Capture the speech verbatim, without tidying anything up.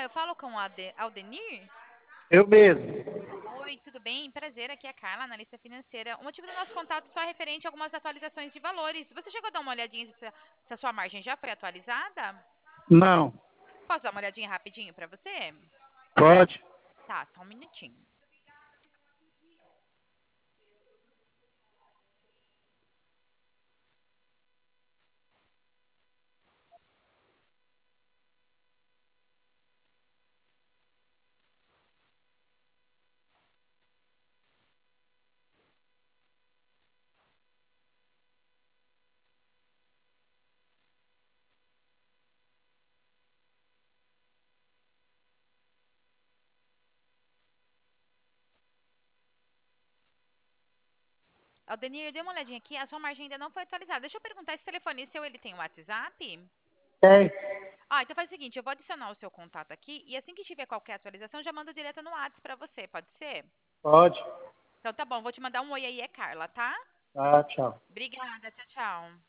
eu falo com o Ade- Aldenir? Eu mesmo. Oi, tudo bem? Prazer, aqui é a Carla, analista financeira. O motivo do nosso contato só é referente a algumas atualizações de valores. Você chegou a dar uma olhadinha se, se a sua margem já foi atualizada? Não, Posso dar uma olhadinha rapidinho para você? pode. Tá, só um minutinho. Aldenir, eu dei uma olhadinha aqui, a sua margem ainda não foi atualizada. Deixa eu perguntar, esse telefone seu, ele tem WhatsApp? Tem, Ah, então faz o seguinte, eu vou adicionar o seu contato aqui e assim que tiver qualquer atualização, já mando direto no WhatsApp para você, pode ser? pode. Então tá bom, vou te mandar um oi aí, é Carla, tá? Tá, tchau. Obrigada, tchau, tchau.